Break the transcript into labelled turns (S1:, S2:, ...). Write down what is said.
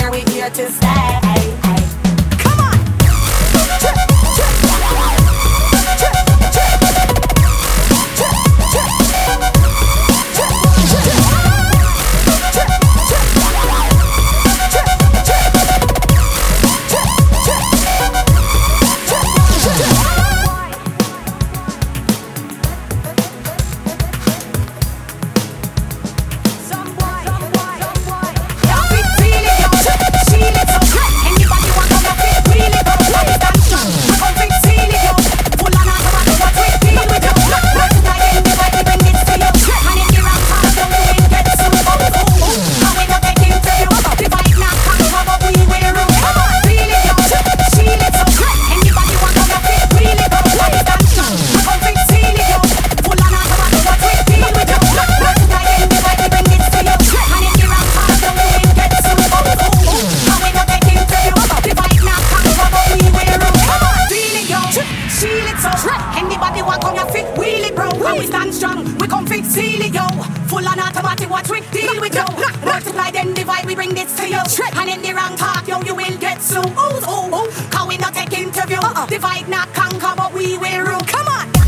S1: here, we here to stay. Come on! Anybody want come here fit wheelie bro? How we stand strong, we come fit seal it yo. Full on automatic, watch we deal with yo. Multiply then divide, we bring this to you. And in the wrong talk yo, you will get so ooh. Cause we not take interview. Divide not conquer, but we will rule. Come on.